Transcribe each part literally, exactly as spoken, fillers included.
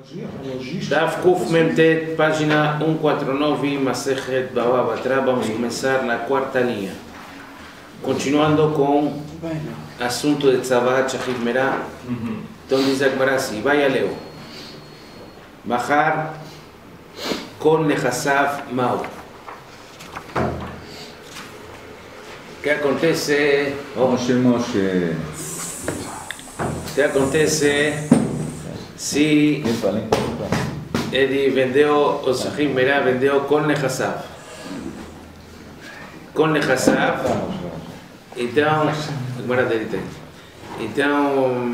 Daf Kuf Memtet, página ciento cuarenta y nueve, Masechet Baba Batra. Vamos a comenzar la cuarta línea. Continuando con asunto de Tzavat Shachit Merah. Entonces dice Agmará así, vaya Leo. Bajar con Nehasav Mau. ¿Qué acontece? Oh, Moshe. ¿Qué acontece si ele vendeu o Shachit Merah, vendeu com Nehasav? Com Nehasav, então, então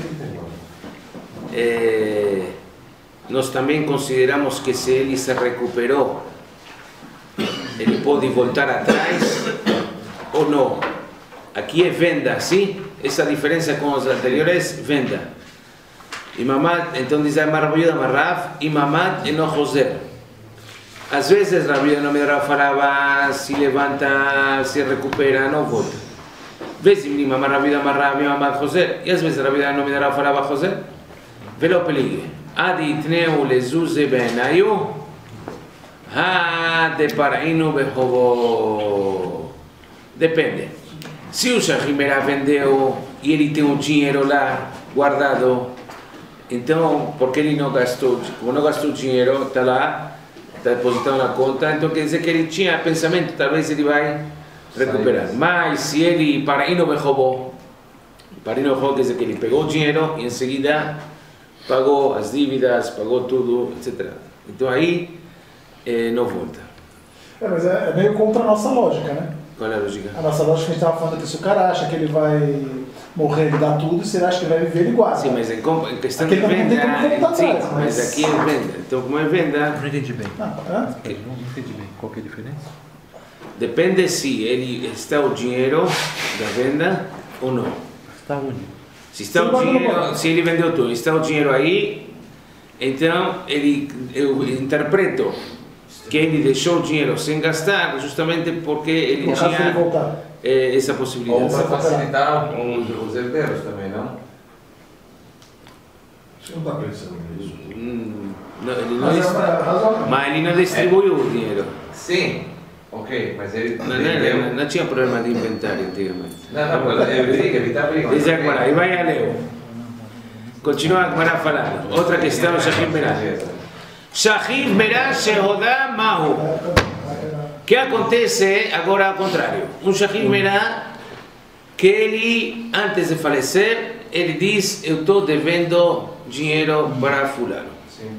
é, nós também consideramos que se ele se recuperou, ele pode voltar atrás ou não. Aqui é venda, sim? Essa diferença com os anteriores, venda. Imamad, então diz a Maravilha Marrav, Imamad e no Joser. Às vezes a Rabi não me falava, se levanta, se recupera, não volta. Vezes Imamad Rabi Marrav, Imamad Joser. E às vezes a Rabi não me falava Joser. Velo peligre. Adi itneu lezuze benayu, ha de parainu behovo. Depende. Se o Shachit Merah vendeu e ele tem um dinheiro lá guardado, então, porque ele não gastou, como não gastou dinheiro, está lá, está depositado na conta, então quer dizer que ele tinha pensamento, talvez ele vai recuperar. Mas se ele para e não me roubou, para e não roubou, quer dizer que ele pegou o dinheiro e em seguida pagou as dívidas, pagou tudo, etcétera. Então aí eh, não volta. É, mas é, é meio contra a nossa lógica, né? Qual é a lógica? A nossa lógica que a gente estava falando que se o cara acha que ele vai morrer, ele dá tudo, e se ele acha que ele vai viver, ele guarda. Sim, mas em, em questão aqui de venda, atrás, sim, mas... mas aqui é venda. Então, como é venda... Não entendi bem. Ah, é? Eu não entendi bem. Qual que é a diferença? Depende se ele está o dinheiro da venda ou não. Está onde? Se está o dinheiro, se ele vendeu tudo, está o dinheiro aí, então ele, eu interpreto que ele deixou o dinheiro sem gastar justamente porque ele Por tinha ele voltar. É, essa possibilidade. Ou para facilitar os herdeiros também, não? Você não está pensando nisso? Hum, não, ele não Mas, está, mas, mas ele não distribuiu o dinheiro. Sim, ok, mas ele Não, não, não, não tinha problema de inventário antigamente. Não, não, mas é briga, evitar briga. Diz a Agmará, e vai a Leo. Continua a Agmará falando. Outra questão, Shachit Merah. Shachit Merah Shehodá Mahu. O que acontece agora ao contrário? Um Shachit Merah que ele, antes de falecer, ele diz, eu estou devendo dinheiro para fulano. Sim.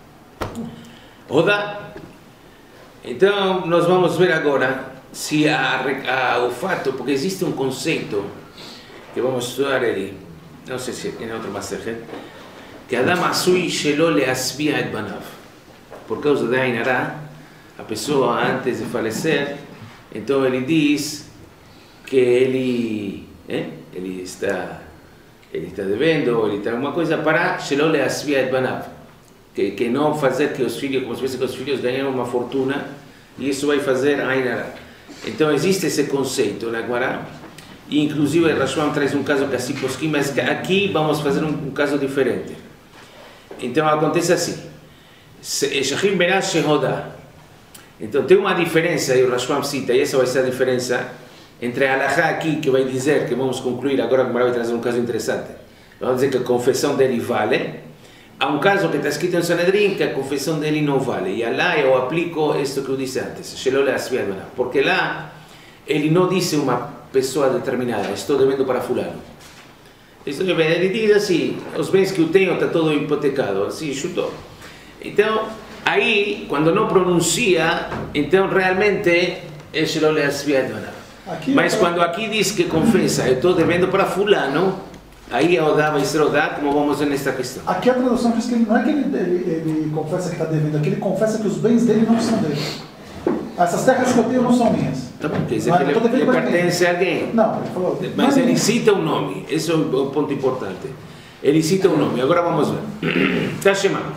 Rodá. Então, nós vamos ver agora se a, a, o fato, porque existe um conceito que vamos estudar ele, não sei se em outro Masechet, que Adam Asui Shelo Leasbia et Banav. Por causa da Ainará, a pessoa antes de falecer, então ele diz que ele, eh, ele está, ele está devendo, ele está alguma coisa para Shelo Leasbia et Banav. Que, que não fazer que os filhos, como se fosse que os filhos ganham uma fortuna, e isso vai fazer Ainará. Então existe esse conceito na Agmará, e inclusive o Rashbam traz um caso que assim posquim, mas aqui vamos fazer um, um caso diferente. Então acontece assim, Shachit Merah Shehodá. Então tem uma diferença, e o Rashbam cita, e essa vai ser a diferença, entre a Halachá aqui, que vai dizer, que vamos concluir, agora a Agmará vai trazer um caso interessante, vamos dizer que a confissão dele vale. Há um caso que está escrito em Sanedrim que a confissão dele não vale. E lá eu aplico isto que eu disse antes. Porque lá ele não disse uma pessoa determinada, estou devendo para fulano. Ele diz assim, os bens que eu tenho está todo hipotecado. Assim, chutou. Então, aí, quando não pronuncia, então realmente é Shelo Leasbia et Banav. Mas quando aqui diz que confessa, eu estou devendo para fulano, aí a Odá vai ser Odá, como vamos ver nesta questão. Aqui a tradução diz que ele, não é que ele, ele, ele confessa que está devendo, aqui ele confessa que os bens dele não são dele. Essas terras que eu tenho não são minhas. Tá bom, quer dizer que ele, ele pertence a alguém. Não, ele falou. Mas ele cita o nome, esse é o ponto importante. Ele cita o nome, agora vamos ver. Está chamado.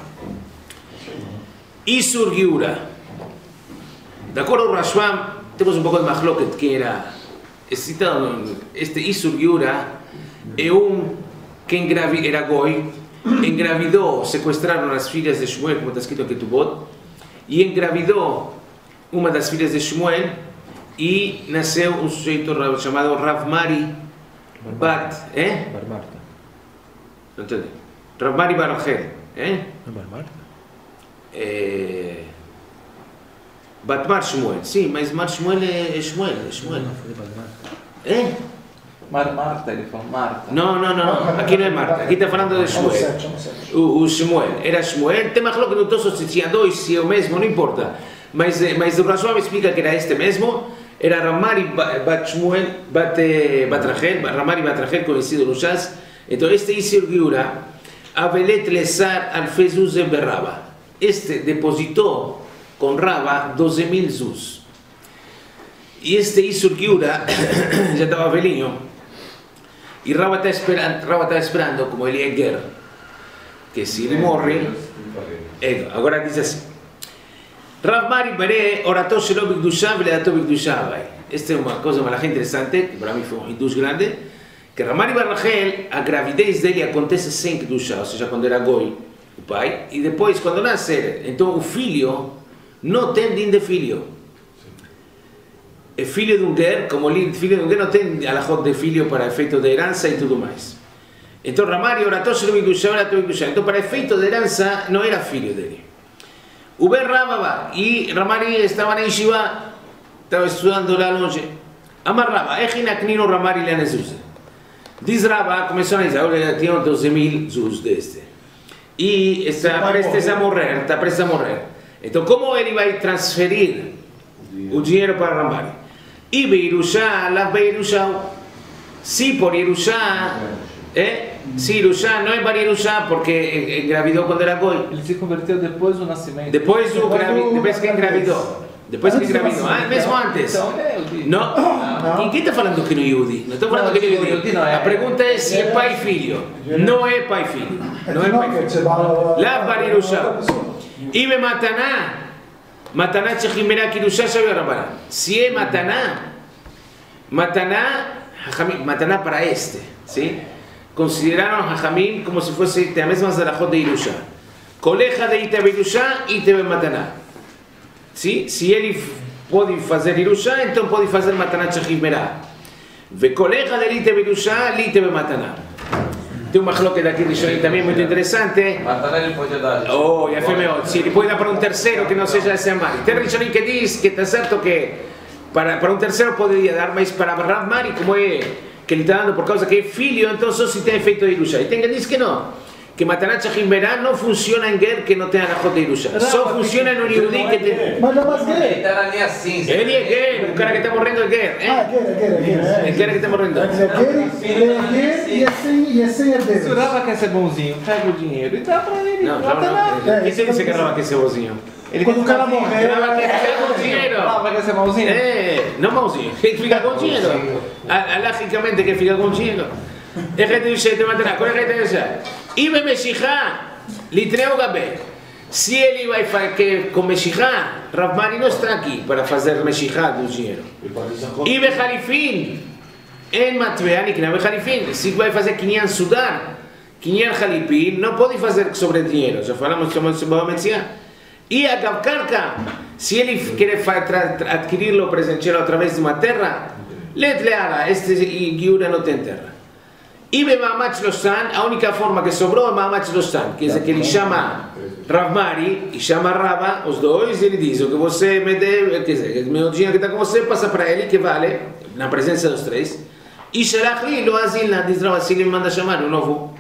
Isur Giura. De acordo com o Rashbam, temos um pouco de machloket, que era citado, este Isur Giura é um que engravidou, era goi, engravidou, sequestraram as filhas de Shmuel, como está escrito em Ketubot, e engravidou uma das filhas de Shmuel e nasceu um sujeito chamado Rav Mari Bat, eh? Bar Marta. Não entendi. Rav Mari Bar Rachel, eh? Não é Bar Marta? É... Bat Mar Shmuel, sim, mas Mar Shmuel é, é Shmuel, é Shmuel. Não, foi Bar Marta. É? Mar Marta, ele falou Marta. Não, não, não, não, aqui não é Marta, aqui está falando de É no Shmuel. sete, é no sete. O, o Shmuel, era Shmuel, tem mais louco que não estou se tinha dois, se é o mesmo, não importa. Mas, mas o Rashi explica que era este mesmo, era Ramari Bat Shmuel, Bat, Bat Rachel, Ramari Bat Rachel, conhecido no Shas. Então este Isur Giura, Avelet Lesar Alfez Zuz Berraba. Este depositou com Raba doze mil Zuz. E este Isur Giura já estava velhinho. E Raba está esperando, Raba está esperando, como ele é guerra, que se ele morre, é, agora diz assim. Rav Mari Bare oratou Shelo Bikdusha Veledatou Bikdusha. Esta é uma coisa mais interessante, que para mim foi um indus grande, que Rav Mari Bar Rachel, a gravidez dele acontece sem Kdusha, ou seja, quando era Goi, o pai, e depois, quando nascer, então o filho não tem din de filho. É filho de um ger, como o filho de um ger não tem alajot de filho para efeito de herança e tudo mais. Então Rav Mari oratou Shelo Bikdusha Veledatou Bikdusha. Então, para efeito de herança, não era filho dele. O Ben Rababa e Ramari estava na Yeshiva, estava estudando lá longe. Amar Rabba, Echina Knino Ramari Leane Zuz. Diz Rabba, começou a dizer, olha, tinha doze mil Zuz deste. E está prestes a morrer, está prestes a morrer. Então, como ele vai transferir o dinheiro para Ramari? E Beirusha, lá Beirusha, se por Yerusha, eh? Se Yerusha não é para Yerusha, porque engravidou quando era Goi. Ele se converteu depois do nascimento. Depois, do gravi... Depois que engravidou. Depois que engravidou. Ah, mesmo antes. Então é Yehudi. Não. Não. Quem está falando que não é Yehudi? Não estou falando que não é Yehudi. Não, é- A pergunta é se é pai e filho. Não é pai e filho. Não é pai e filho. Lá para Yerusha. E me Mataná. Mataná Tchechimerá Kirusha Shavia Rabbaná. Se é Mataná, Mataná, Mataná para este. Sim? Consideraram Hachamim como se fosse a mesma zarajot de Yerusha. Coleja de Ite Yerusha e Ite Mataná. Sim? Se ele pode fazer Yerusha, então pode fazer Mataná Tchechimerá. Ve coleja de Ite Yerusha, Ite Mataná. Tem uma cloque daqui de Shorim também muito interessante. Mataná ele pode dar. Oh, e a Femeot. Se ele pode dar para um terceiro que não seja esse Amari. Tem Rishonim que diz que está certo que para, para um terceiro poderia dar, mas para Rav Mari, como é que ele está dando por causa que é filho, então só se tem efeito de Yerusha. E tem que dizer que não, que Mataná Tchechimerá não funciona em Ger que não tem alajot de Yerusha. Só funciona no Yehudi que tem. Mas não é mais Ele gay. está na linha cinza. Ele é Ger, o cara que está morrendo é Ger. Ah, Eh? gay, é gay, é É gay. Ger que está morrendo. É gay, ele é gay e é sem, e é sem Se o herdeiros. Rava quer ser bonzinho, pega o dinheiro e dá para ele. Não, Mataná. não, não. Quem você disse que Rava quer ser bonzinho? Ele Quando quer o cara ser bonzinho. morrer, Rava quer ficar com dinheiro. Rava quer ser bonzinho. É, não mãozinho, tem que ficar com dinheiro. Alagicamente que fica com dinheiro. É que tem que Mataná, qual é que tem que ser? E me mexijá, lhe treu gabé. Se ele vai fazer com mexijá, Rav Mari não está aqui para fazer mexijá do dinheiro. E bechalifim, em Matveani, que não é bechalifim, se vai fazer quinhan sudar, quinhan halipim, não pode fazer sobre dinheiro. Já falamos sobre a medicina. E a gavkarka, se ele quer adquirir o presenteiro através de uma terra, letleara, este Giura não tem terra. E be Maamatz Lostan, a única forma que sobrou é Maamatz Lostan, quer dizer que ele chama Rav Mari e chama Rava, os dois, e ele diz: o que você me deve, quer dizer, o meu dinheiro que está com você, passa para ele, que vale, na presença dos três. E Shalachli, lo azilna, diz Rava, se ele me manda chamar, o novo.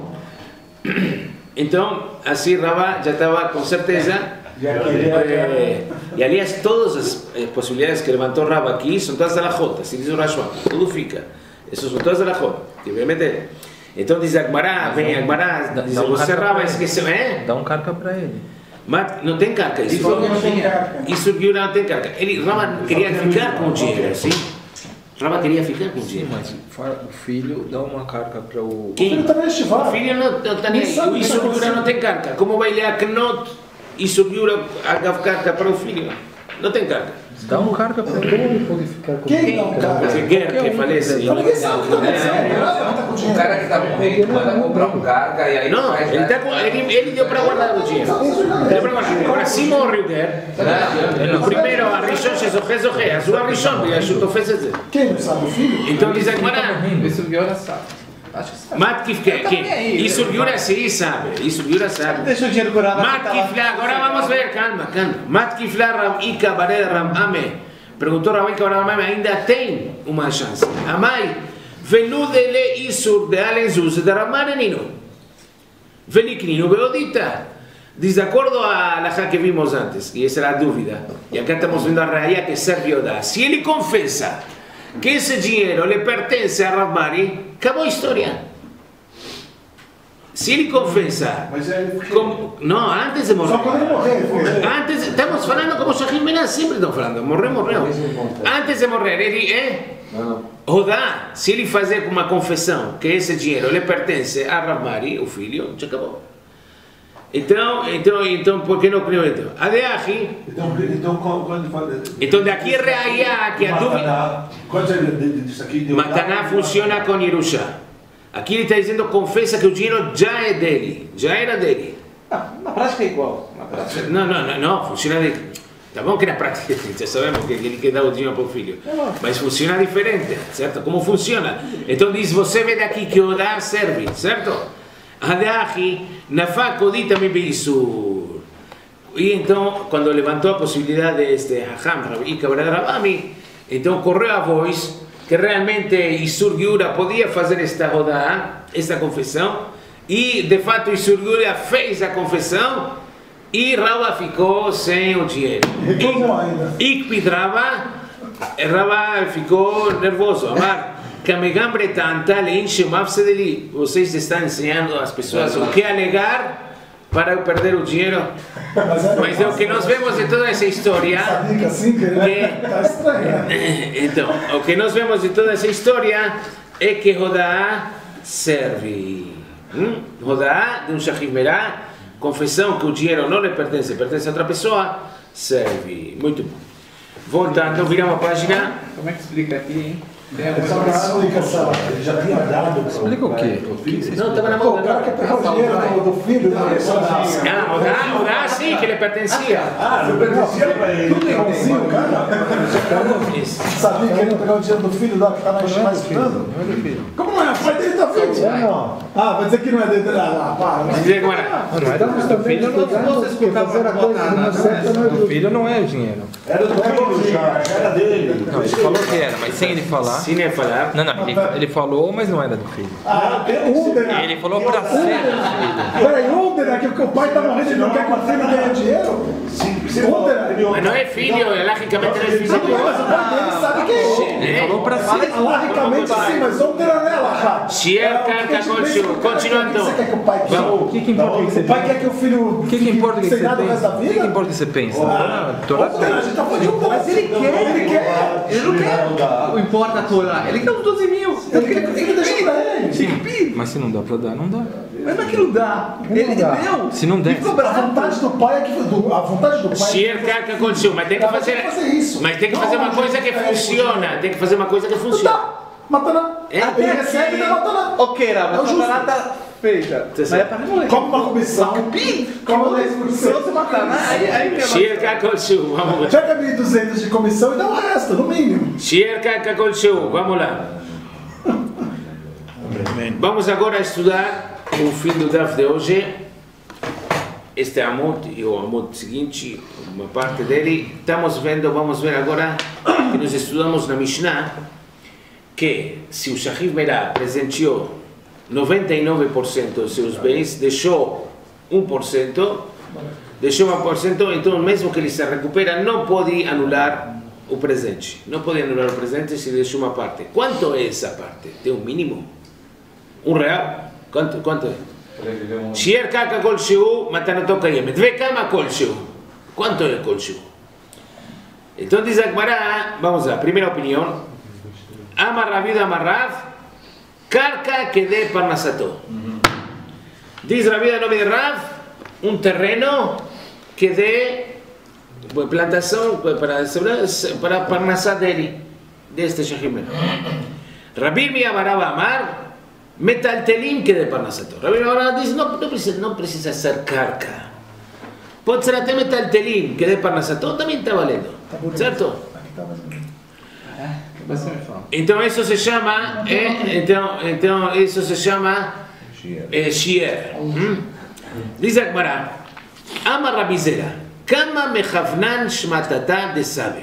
Então, assim Rava já estava com certeza. Eh, e aliás, todas as eh, possibilidades que levantou Rava aqui são todas da Lajota, assim diz o Rashba, tudo fica. Essas são todas da Lajota, que obviamente. Então diz Agmará, vem Agmará, diz você Rava, esqueceu, é? Dá um carca para ele. Mas não tem carca, isso Isso não tem carga. isso que não tem carca. Ele, Rava queria ficar com o dinheiro, sim? Rava queria ficar com o Sim, dinheiro. mas fala- o filho dá uma carca para o... Quem? Ele também é O chivado. filho não está nem aí. O Isur Giura não tem carca. Como vai ler a Knot, Isur Giura a carca para o filho? não tem carga. Dá um carga pra Como ele. ele pode ficar com quem não, cara? Porque Ger, que falece. Então ninguém sabe o que tá acontecendo. Ela tá com O dinheiro. cara que tá morrendo manda comprar um carga e aí Não, faz ele, tá com, ele, ele deu para guardar o dinheiro. Deu para guardar. Agora, se morre o Ger, no primeiro, a Rishon se zohe zohe, a sua Rishon, e a sua tofes et ze. Quem não sabe? O filho? Então diz a Gemara, Isso o Guiora sabe. Acho que sabe. Matkif, que, que, isso o Yura sim sabe, isso o Yura sabe. Deixa o dinheiro curado. Matkifla, agora vamos ver, calma, calma. Matkifla Ram Ika Baré Ram Ame. Perguntou Ram Ika Ram Ame, ainda tem uma chance. Amai, veludele isur de alenzuz de Ramanenino. Veliknino Beodita. Diz de acordo a la que vimos antes, e essa era a dúvida, e acá estamos vendo a raia que serve Yodá. Se ele confessa que esse dinheiro lhe pertence a Rav Mari, acabou a história. Se ele confessa, Mas é como, não, antes de morrer. Só quando ele morrer. filho. Antes, estamos falando como Shahim Bená, sempre estão falando, morreu, morreu. Antes de morrer, ele é Rodá. Se ele fazer uma confissão que esse dinheiro lhe pertence a Rav Mari, o filho, já acabou. Então, então, então, por que não criou então? Adeachi, Então, então quando ele fala. então daqui é reaia que a dúvida. Quando ele diz aqui, deu. Mataná funciona com Yerusha. Aqui ele está dizendo, confessa que o dinheiro já é dele, já era dele. Ah, na prática é igual. Na prática. Não, não, não, não, funciona de... Tá bom que na prática já sabemos que ele quer dar o dinheiro para o filho, mas funciona diferente, certo? Como funciona? Então diz, você vê daqui que o dar serve, certo? Adachi, nafak dita mi beisur. E então, quando levantou a possibilidade deste Hacham, Rabbi Ika Rabami, então correu a voz que realmente Isur Giura podia fazer esta rodada, esta confissão, e de fato Isur Giura fez a confissão, e Rava ficou sem o dinheiro. Reclamou ainda. Ikpid Rava, Rava ficou nervoso. Amar, Kamegambre tanta le enche mafsedeli. Vocês estão ensinando às pessoas o que alegar para eu perder o dinheiro. Mas é o que nós vemos de toda essa história. Sabia que assim, que Que- tá estranho. né? Então, o que nós vemos de toda essa história é que Rodá serve. Hum? Rodá de um Shahim Merá, confissão que o dinheiro não lhe pertence, pertence a outra pessoa, serve. Muito bom. Voltando, viramos a página. Como é que explica aqui, hein? Tem Só alguma uma explicação. Ele já tinha dado. Explica o quê? Não, estava na Pô, mão o cara quer pegar o dinheiro do, do filho, né? Ah, Rodá, Rodá sim, que lhe pertencia. Ah, não pertencia pra ele. Tudo igualzinho, cara. Isso. Sabia que ele ia pegar o dinheiro do filho lá que tá mais mais estudando? Olha o filho. Como não é? Pai dele tá filho? Não. Ah, vai dizer que não é dele. Ah, para. Dizer agora. Ah, não é do filho, não, Vocês colocavam a botar na do filho não é o dinheiro. Era do filho já, era dele. Não, ele falou que era, mas sem ele falar. Se nem falar. Não, não, ele, ele falou, mas não era do filho. Ah, um dele. Ele falou pra ser do filho. Peraí, um dele aqui, porque o pai tá morrendo e não quer que o filho ganhe dinheiro? Um dele. Mas não é filho, logicamente não é filho. Sabe quem é? Mas o pai dele sabe quem é. Né? Falou pra ser. Logicamente sim, mas um dele não é lá. Shier Karka Kolshu. Continuando. Você quer que o pai queira? O que, que importa o que você O pai pensa? quer que o filho O que, que importa o que sem você nada o resto da pensa? O que, que vida? importa o que você pensa? Ah, Torá um dele, a gente tá falando de um dele. Mas ele quer, Ele quer. Ele não quer. Não importa a Torá. Ele quer os doze mil. Ele quer que o filho deixe pra ele. Sim, mas se não dá pra dar, não dá. Mas não é que não dá. Ele dá. deu. Se não der. Ficou A bravo. vontade do pai é que. do- A vontade do pai. Shier Karka Kolshu. Mas tem que fazer. fazer isso. Mas tem que fazer uma coisa que funciona. Tem que fazer uma coisa que Não funciona. dá. Mataná. É? Ele recebe e dá mataná. Ok, Rava, É o a justo. Torá tá feita. Mas é pra moleque. Como uma comissão. Como dez por Se cento. você matar, né? Aí, aí que Shier Karka Kolshu. Vamos ver. Pega mil e duzentos de comissão e dá o resto, no mínimo. Shier Karka Kolshu. Vamos lá. Vamos agora estudar o fim do Daf de hoje. Este Amot e o Amot seguinte, uma parte dele. Estamos vendo, vamos ver agora que nós estudamos na Mishnah que se o Shahim Merá presenteou noventa e nove por cento dos seus bens, deixou um por cento, deixou um por cento, então mesmo que ele se recupera, não pode anular o presente. Não pode anular o presente se deixou uma parte. Quanto é essa parte? Tem um mínimo? Um real? Quanto, quanto é? Shier Karka Kolshu, Matanato Kayemet. Ve Kama Kolshu. Quanto é Kolshu? Então diz a Gemara, vamos lá, primeira opinião. Amar Rav Yehuda Amar Rav, Karka que dê Parnasato. Diz Rav Yehuda nome de Rav, um terreno que dê plantação para para parnassá dele, deste Shechimel. Rabbi Meir Baraba Amar, metaltelim que de parnassato. Rabbi Meir Baraba diz, não, não, precisa, não precisa ser carca. Pode ser até metaltelim que de parnassato, também está valendo. Certo? Aqui tá valendo. Depois você me fala. Então isso se chama, é, então, então isso se chama é, shier. Hum? Diz a Gemara, Amar Rabbi Zera, Kama mechavnan shmatata de sabe.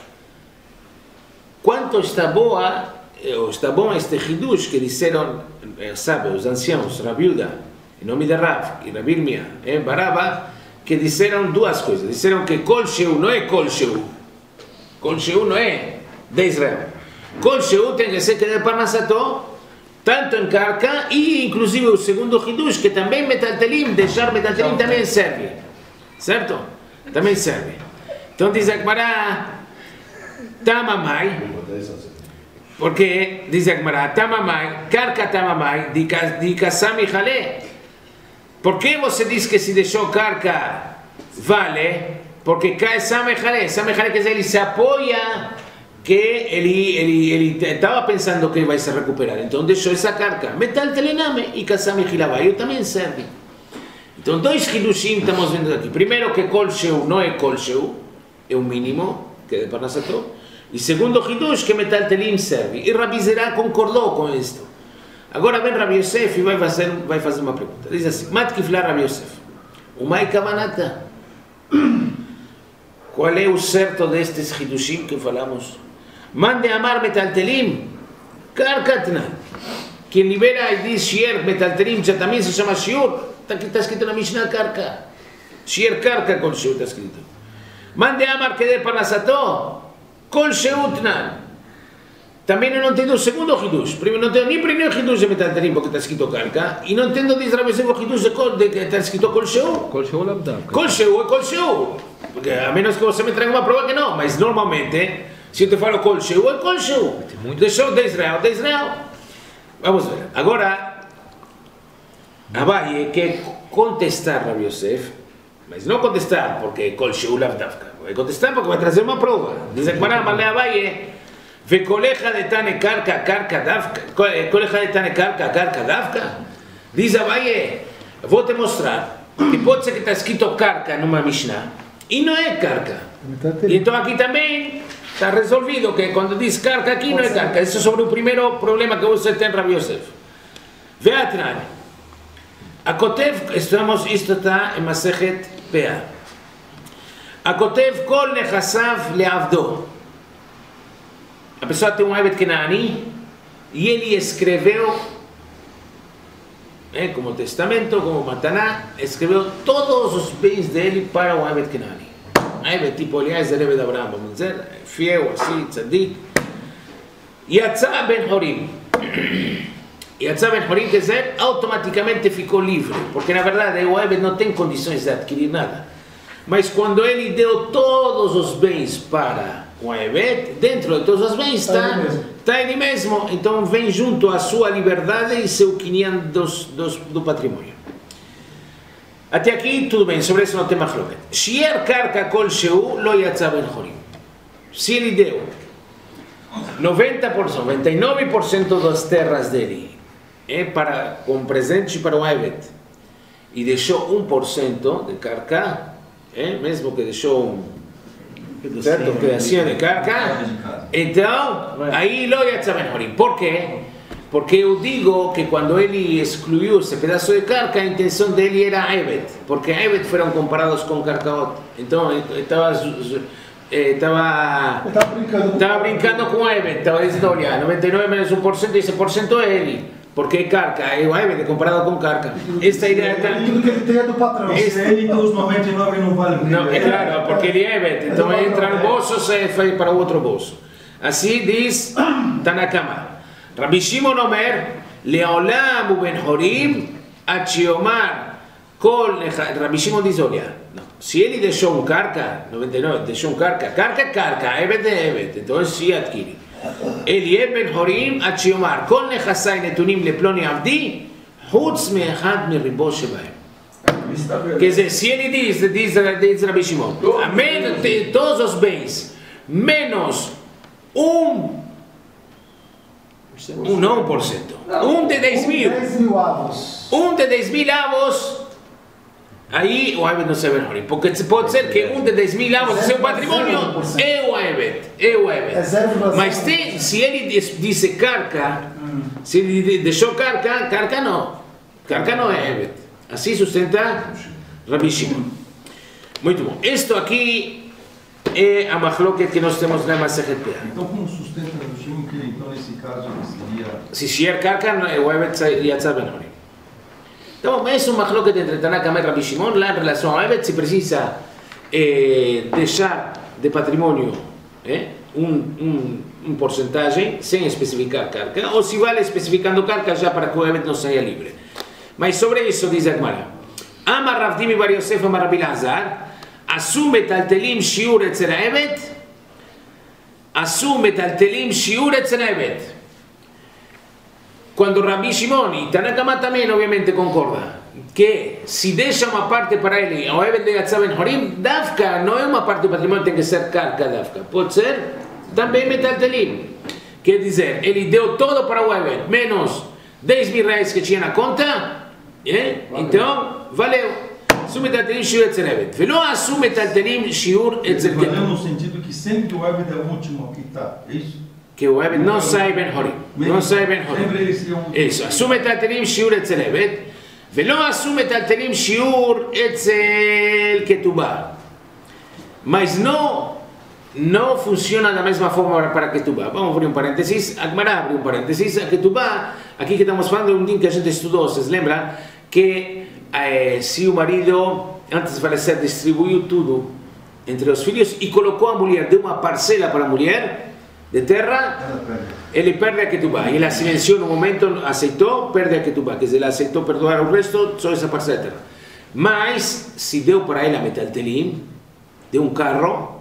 Quanto está boa, ou está bom este hidush que disseram, sabe, os anciãos, Rabi Uda, em nome de Rav, e Rabbi Meir eh, Baraba, que disseram duas coisas. Disseram que Kol Sheu não é Kol Sheu. Kol Sheu não é de Israel. Kol Sheu tem que ser que de Parnassató, tanto em carca, e inclusive o segundo hidush, que também metaltelim, deixar metaltelim também serve. Certo? Também serve. Então diz a Gemara, Tamamai, porque diz a Gemara, Tamamai, carca Tamamai, de Kassam e Jalé. Por que você diz que se deixou carca vale? Porque cai Sam e Jalé. Sam e Jalé quer dizer, ele se apoia que ele, ele, ele estava pensando que vai se recuperar. Então deixou essa carca. Metal telename e Kassam e Jalé também serve. Então dois hidushim estamos vendo aqui. Primeiro que Kol Sheu não é Kol Sheu, é o mínimo, que é de Parnassató. E segundo hidush que metal telim serve. E Rabbi Zera concordou com isto. Agora vem Rabbi Yosef e vai fazer, vai fazer uma pergunta. Diz assim, Matkifla Rabbi Yosef, Umay Kavanata, qual é o certo destes hidushim que falamos? Mande amar metaltelim, karkatna. Quem libera e diz shier metaltelim já também se chama shiur. Está escrito na Mishnah karka. Shier karka kol shiur está escrito. Mande amar que de Parnassató, kol sheutnan. Também eu não entendo o segundo hidush. Primeiro, não entendo nem o primeiro hidush de metaltelim porque está escrito carca. E não entendo diz Rabbi Yosef o hidush de que está escrito kol sheu. Kol Sheu Lavdavka. Kol sheu é kol sheu. Porque a menos que você me traga uma prova que não. Mas normalmente, se eu te falo kol sheu, é kol sheu. Deixou de Israel, de Israel. Vamos ver. Agora, Abaye quer contestar Rabbi Yosef. Mas não contestar porque kol sheu lavdavka. Vai contestar porque vai trazer uma prova. Diz a Gemara, mas Abaye. וכל אחד איתן קרקע, קרקע דווקא, כל אחד איתן קרקע, קרקע דווקא, diz Abaye, vou te mostrar que pode ser que está escrito carca numa Mishnah e não é carca. E então aqui também está resolvido que quando diz carca aqui não é carca. Isso é sobre o primeiro problema que você tem, Rabbi Yosef. Veatran, a Kotev, estamos, isto está em Masechet Pea. A Kotev kol nechassav leavdo. A pessoa tem um Eved Kenani e ele escreveu, é, como testamento, como Mataná, escreveu todos os bens dele para o Eved Kenani. Eved tipo Eliezer, Eved Abraham, vamos dizer, fiel, assim, tzadik. Yatzá ben Horim. Yatzá ben Horim quer dizer, automaticamente ficou livre, porque na verdade o Eved não tem condições de adquirir nada. Mas quando ele deu todos os bens para o Eved, dentro de todos os bens está, está ele mesmo. Então vem junto a sua liberdade e seu quinhão dos, dos, do patrimônio. Até aqui tudo bem, sobre isso não tem machloket. Shier karka kol sheu lo yatzá ben horim. Se ele deu noventa por cento, noventa e nove por cento das terras dele é para, com presente para o Eved e deixou um por cento de karka, é, mesmo que deixou um certo, pedacinho de carca, então aí lo yatzá ben horim. Por quê? Porque eu digo que quando ele excluiu esse pedaço de carca, a intenção dele era Eved, porque Eved foram comparados com Carcaot. Então estava estava estava brincando com Eved, estava dizendo, olha, noventa e nove menos um por cento, esse por cento é ele. Porque carca, é o Eved comparado com carca. Esta ideia está... Tudo que ele tem é do patrão. Se ele então os noventa e nove não valem. Não, é claro, porque ele é Eved, então entra no bolso e vai para o outro bolso. Assim diz Tanakama. Rabbi Shimon Omer, Leolam u ben Horim, Achiomar, Kol... Rabbi Shimon diz, olha, não. Se ele deixou um carca, noventa e nove, deixou um carca, carca, carca, Eved é Eved, então se adquire. Eli ben Horim עד שיאמר כל נכסיי נתונים לפלוני עבדי חוץ מאחד מריבו שבהם. Quer dizer, se ele diz, diz, diz Rabi Shimon, a menos de todos os bens, menos um, um não um por cento, um de dez mil, dez mil avos. um de dez mil avos, aí o Eved não se Ben Horim, porque pode ser que um de dez mil avos, seu patrimônio, é o Eved, é o Eved. Mas tem, se ele disse carca, se ele deixou carca, carca não, carca não é Eved. Assim sustenta Rabi Shimon. Muito bom. Isto aqui é a machloket que nós temos na Masechet Peah. Então, como sustenta Rabi Shimon que, então, nesse caso, seria... Se Shier Karka, o Eved Yatzar Ben Horim. Então, é uma machloket entre Tanakama e Rabi Shimon. Lá, em relação ao Eved, se precisa eh, deixar de patrimônio eh, um, um, um porcentagem, sem especificar Karka, ou se vale especificando Karka já para que o Eved não saia livre. Mas sobre isso diz a Gemara: Amar Rav Dimi bar Yosef amar Rabi Lazar, assume taltelim shiur etzel ha'eved, assume taltelim shiur etzel ha'eved. Quando Rabi Shimon e Tanakama também, obviamente, concorda que se deixa uma parte para ele, o Eved de Yatzar Ben Horim, Dafka não é uma parte do patrimônio, tem que ser Karka Dafka, pode ser também metaltelim. Quer dizer, ele deu todo para o Eved, menos dez mil reais que tinha na conta. É? Então, valeu. Assume taltelim shiur etzel Eved. Velo assume taltelim shiur etzel Eved. Valeu no sentido que sempre o Eved é o último a quitar, é isso? Que o Eved não sai Ben Horim. Não sai Ben Horim. Isso. Assume taltelim shiur etzel Eved. Velo assume taltelim shiur etzel ketubah. Mas não, não funciona da mesma forma para ketubah. Vamos abrir um parênteses. A Gemara abre um parênteses. A ketubah, aqui que estamos falando, é um dia que a gente estudou, vocês lembram? Que eh, se o marido, antes de falecer, distribuiu tudo entre os filhos e colocou a mulher, deu uma parcela para a mulher de terra, ele perde a ketubah. Ele silenciou no momento, aceitou, perde a ketubah. Quer dizer, ele aceitou perdoar o resto, só essa parcela de terra. Mas, se deu para ele a metaltelim, deu um carro,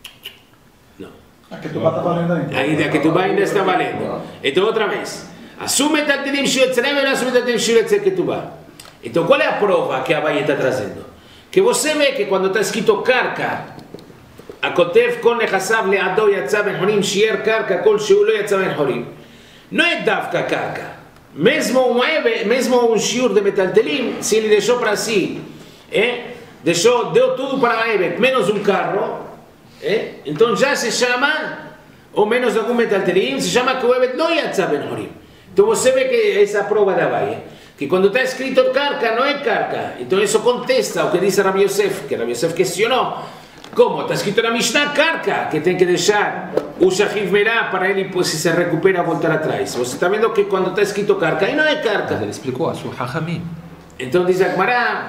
não. A ketubah está valendo ainda. Ainda a ketubah ainda está valendo. Então, outra vez. Assume taltelim shiur etzel Eved, assume taltelim shiur etzel ketubah. Então, qual é a prova que a Abaye está trazendo? Que você vê que quando está escrito Karka, a Kotev Kol Nechassav Le'ado Yatzar Ben Horim Shier Karka Kol Sheu Lo Yatzar Ben Horim. Não é Dafka Karka. Mesmo um, mesmo um shiur de metaltelim, se ele deixou para si, eh? deixou, deu tudo para a Eved, menos um carro, eh? então já se chama, ou menos algum metaltelim, se chama que o Eved não Yatzar Ben Horim. Então você vê que essa prova da Abaye, que quando está escrito Karka, não é Karka. Então isso contesta o que diz Rabi Yosef, que Rabi Yosef questionou. Como? Está escrito na Mishnah Karka, que tem que deixar o Shachiv Merah para ele, se se recupera, voltar atrás. Você está vendo que quando está escrito Karka, aí não é Karka. Mas ele explicou a sua Hachamim. Então diz a Gemara,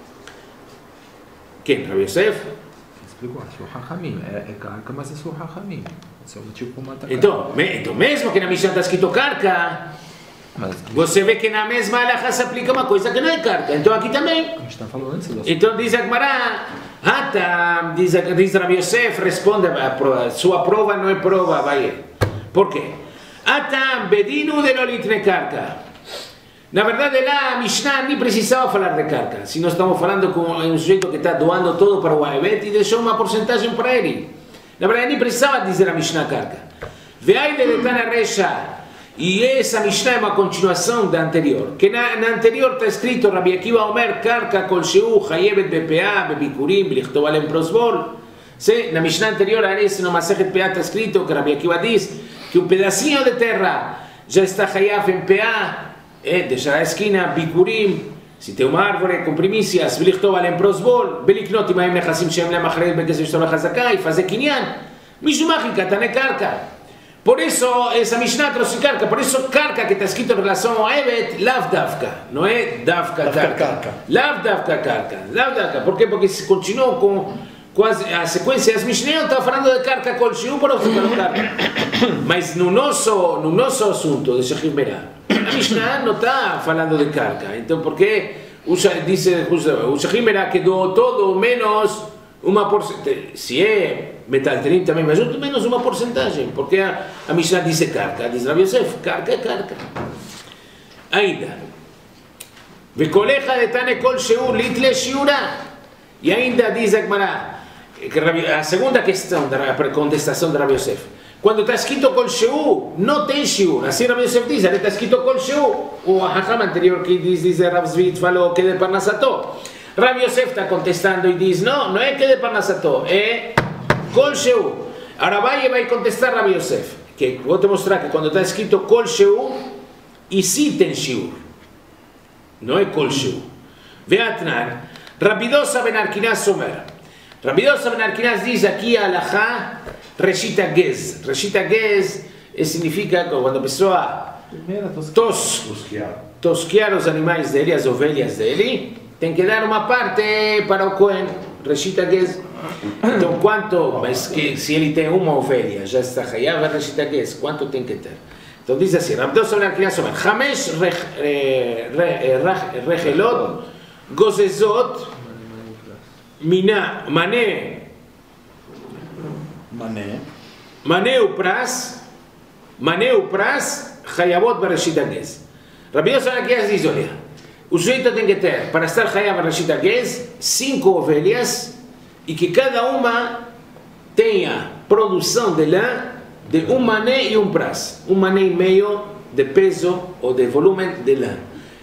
quem? Rabi Yosef? Explicou a sua Hachamim. É, é Karka, mas é sua Hachamim. Esse é o motivo para matar. Então, me, então, mesmo que na Mishnah está escrito Karka, mas, você vê que na mesma alahá se aplica uma coisa que não é Karka. Então aqui também. a gente está falando antes do assunto. Então diz a Gemara, Hata, diz, diz Rabi Yosef, responde, a prova, sua prova não é prova, vai. Por quê? Hata, bedinu de lo litne Karka. Na verdade lá a Mishnah nem precisava falar de Karka. Se nós estamos falando com um sujeito que está doando todo para o Eved e deixou uma porcentagem para ele. Na verdade nem precisava dizer a Mishnah Karka. Veai de Tana Resha. E essa Mishnah é uma continuação da anterior. Que na, na anterior está escrito Rabi Akiva Omer Karka Kol Sheu Chayevet Bepeah Bebikurim Belichtov Alem Prosbol. Na Mishnah anterior, aliás, no Masechet Peah está escrito que Rabi Akiva diz que um pedacinho de terra já está Chayav em Peah, é, deixar a esquina, Bikurim, se tem uma árvore com primícias, Belichtov Alem Prosbol, Beliknot Imaim Nechassim Shem Lemachrei Bekesem Shtorah Chazaka, e fazer Kinyan, Mishumach Katane Karka. Por isso, essa Mishnah trouxe Karka, por isso Karka que está escrito em relação ao Eved, Lav Davka, não é Davka Karka. Lav Davka Karka, Lav Davka, por quê? Porque se continuou com quase a sequência das Mishnah, está falando de Karka Kol Sheu para o Karka. Mas no nosso, no nosso assunto de Shachiv Merah, a Mishnah não está falando de Karka. Então, por que diz o Shachiv Merah que doou todo menos uma porcentagem? Se é metaltelim também, mas menos uma porcentagem, porque a, a Mishnah diz Karka, diz Rabi Yosef, Karka é Karka. Ainda, Vekolecha de Tane Kol Sheu Litle Shiura. E ainda diz a Gemara, a segunda questão da contestação de Rabi Yosef. Quando está escrito Kol Sheu, não tem Shiur. Assim Rabi Yosef diz, está escrito Kol Sheu. O Hacham anterior que diz, diz Rav Zvit, falou que é de Parnassató. Rabi Yosef está contestando e diz, não, não é que é de Parnassató, é Kol Sheu. Agora vai e vai contestar Rabi Yosef. Que vou te mostrar que quando está escrito Kol Sheu, e sim tem Shiur. Não é Kol Sheu. Veatnan, Rabi Dosa ben Arkinas Omer. Rabi Dosa ben Arkinas diz aqui a Alachá, Reshita Gez. Reshita Gez significa quando a pessoa tos, tosquear os animais dele, as ovelhas dele, tem que dar uma parte para o Cohen. Reshita Gez. Então, quanto, mas que, se ele tem uma ovelha, já está Hayav Reshita Gez, quanto tem que ter? Então diz assim, Rabi Dosa ben Arkinas Omer, Hamesh Rechelot Gozezot Mina Mané Mané. Mané Upras, Mané Upras, Hayabot Bereshit Gez. Rabi Dosa ben Arkinas diz, olha, o sujeito tem que ter, para estar Hayav Bereshit Gez, cinco ovelhas e que cada uma tenha produção de lã de um mané e um pras, um mané e meio de peso ou de volume de lã.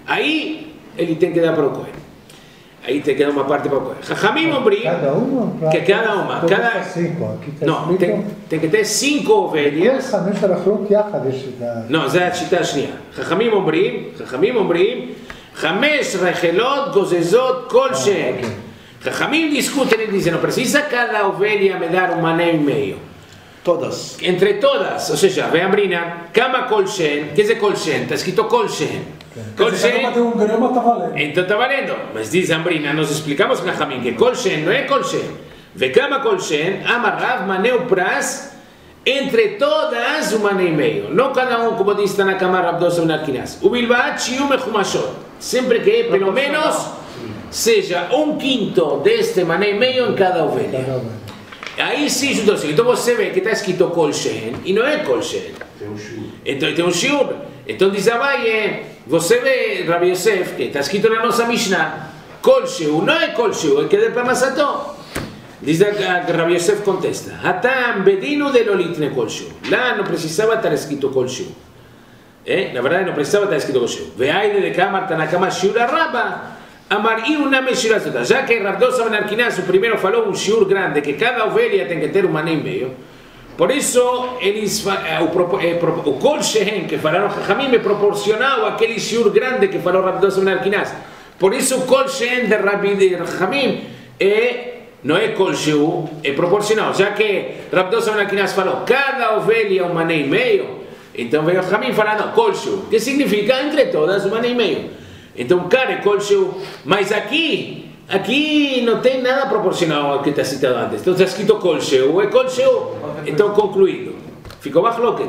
Aí ele tem que dar para o Cohen. Aí tem que dar uma parte para o Cohen. Jajamim Ombrim, Cada uma? que cada uma, Então, cada... tá cinco. Aqui tá Não, escrito- tem, tem que ter cinco ovelhas. חמש הלכות יחד יש את ה... לא, זו השיטה השנייה. חכמים אומרים, חכמים אומרים, חמש רחלות גוזזות כל שהן. חכמים discutem e dizem, não precisa cada ovelha me dar um mané e meio. Todas. Entre todas, ou seja, vem a Brina, Kama Kol Shen, que é Kol Shen? Está escrito Kol Shen. Kol Quer dizer, cada uma Shen, tem um grama, tá valendo. então está valendo. Mas diz a Brina, nós explicamos com a Hamim que Kol Shen não é Kol Shen. Ve Kama Kol Shen, Amarrav, Maneu Pras, entre todas um mané e meio. Não cada um, como diz Tanakama Rav Dosa ben Arkinas. O Bilbat Shiu Mechumashot. Sempre que, pelo menos, seja um quinto deste mané e meio em cada ovelha. Aí sim, juntou assim. Então você vê que está escrito Kol Shen e não é Kol Shen. Então tem um shiur. Então diz Abaye, você vê, Rabi Yosef, que está escrito na nossa Mishnah, Kol Sheu, não é Kol Sheu, é que é de Parnassató. Diz a Rabi Yosef contesta, Hatam bedino de lolitne Kol Sheu. Lá não precisava estar escrito Kol Sheu. Eh? Na verdade não precisava estar escrito Kol Sheu. Veaide de Kamar Tanakama Shiur Rabba. Amar e uma mexilazota. Já que Rav Dosa ben Arkinas, o primeiro falou um shiur grande, que cada ovelha tem que ter um mané e meio. Por isso, eles, o, o Kol Shehen que falaram Chachamim é proporcional àquele shiur grande que falou Rav Dosa ben Arkinas. Por isso, o Kol Shehen de Rabi de Chachamim é, não é Kol Sheu, é proporcional. Já que Rav Dosa ben Arkinas falou cada ovelha um mané e meio, então veio Chachamim falando Kol Sheu, que significa entre todas um mané e meio. Então, cara, é Kol Sheu, mas aqui, aqui não tem nada proporcional ao que está citado antes. Então está escrito Kol Sheu, é Kol Sheu. Então, concluído. Ficou Machloket.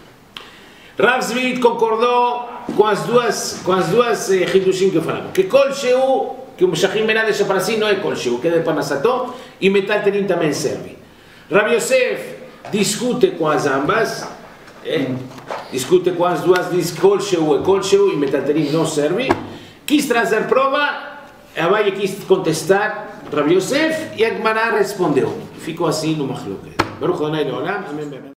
Rav Zvit concordou com as duas, com as duas eh, Hidushim que falamos. Que Kol Sheu, que o Meshachim Benah deixa para si, não é Kol Sheu, que é de Parnassató, e Metal Terim também serve. Rav Yosef discute com as ambas, eh? discute com as duas, diz Kol Sheu é Kol Sheu, e Metal Terim não serve. Quis trazer prova, Abaye quis contestar Rav Yosef, e a Gemara respondeu. Ficou assim no Machloket. Baruch Adonai Leolam, amém.